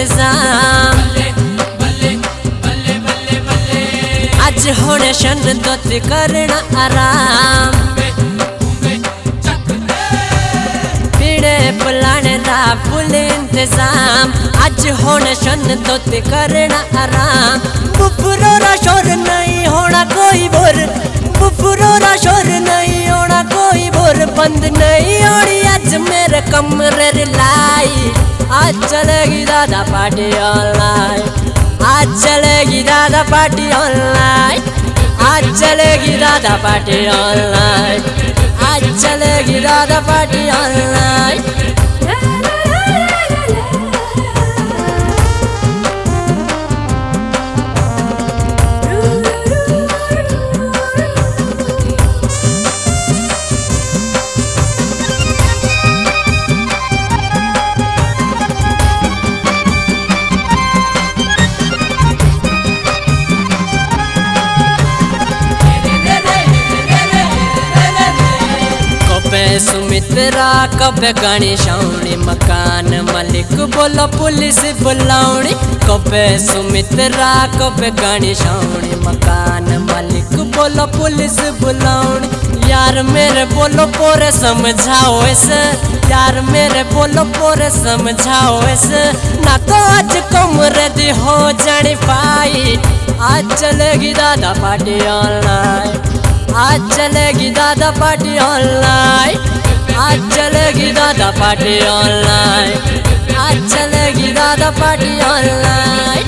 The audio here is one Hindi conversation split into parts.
इंतजाम आज होने शन दोत करना आराम पीड़े पुलाने दा फुल इंतजाम आज होने शन दोत करना आराम बुफरोरा शोर नहीं होना कोई बोर बुफरोरा शोर नहीं होना कोई बोर बंद नहीं होनी आज मेरे कमरे लाइट आज चलेगी दादा पार्टी ऑनलाइन आज चलेगी दादा पार्टी ऑनलाइन आज चलेगी दादा पार्टी ऑनलाइन आज चलेगी दादा पार्टी ऑनलाइन सुमित्रा कबे गणेशौनी मकान मालिक बोलो पुलिस बुलाउनी कबे सुमित्रा कबे गणेशौनी मकान मालिक बोलो पुलिस बुलाउनी यार मेरे बोलो पोरे समझाओ इसे यार मेरे बोलो पोरे समझाओ इसे ना तो आज कमरे दी हो जानी फाइट आज चलेगी दादा पार्टी ऑनलाइन आज चलेगी दादा पार्टी ऑनलाइन आज चलेगी दादा पार्टी ऑनलाइन आज चलेगी दादा पार्टी ऑनलाइन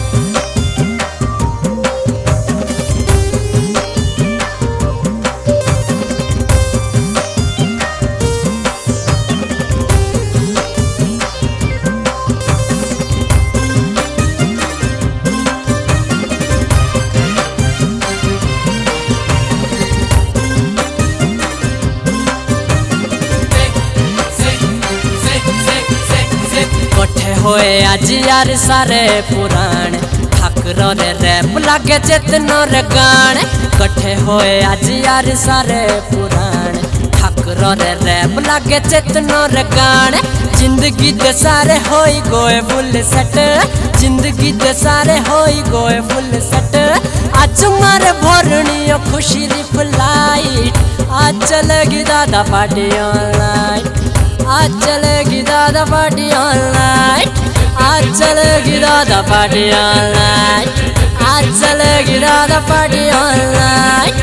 होए आज यार सारे पुराने ठाकुर रे रैप लागे चेतनो रे गाने कट्ठे होए आज यार सारे पुराने ठाकुर रे रैप लागे चेतनो रे गाने जिंदगी दे सारे होई गोए फुल सट जिंदगी दे सारे होई गोए फुल सट आज मारे भरनी खुशी री फ्लाइट आज चलेगी दादा पार्टी ऑनलाइन आज चलेगी दादा पार्टी ऑनलाइन आज चलेगी दादा पार्टी ऑनलाइन आज चलेगी दादा पार्टी ऑनलाइन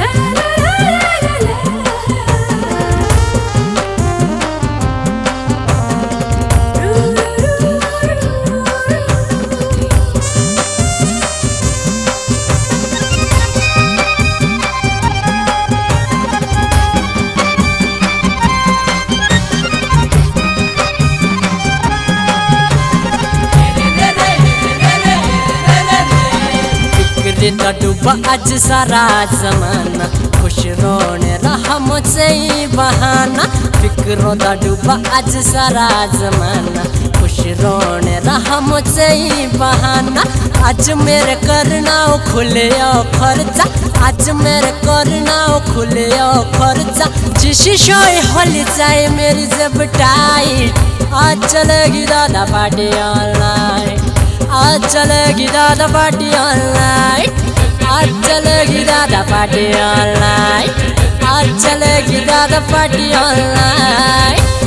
डूबा आज सारा जमाना खुश रोने रहा मुझसे ही बहाना फिक्रों दा डूबा आज सारा जमाना खुश रोने रहा मुझसे ही बहाना आज मेरे करना खुले खर्चा आज मेरे करना खुले खर्चा जिसी शोई होली जाए मेरी जब टाइट आज चलेगी दादा पार्टी ऑनलाइन आज चलेगी दादा पार्टी ऑनलाइन आज चलेगी दादा पार्टी ऑनलाइन आज चलेगी दादा पार्टी ऑनलाइन।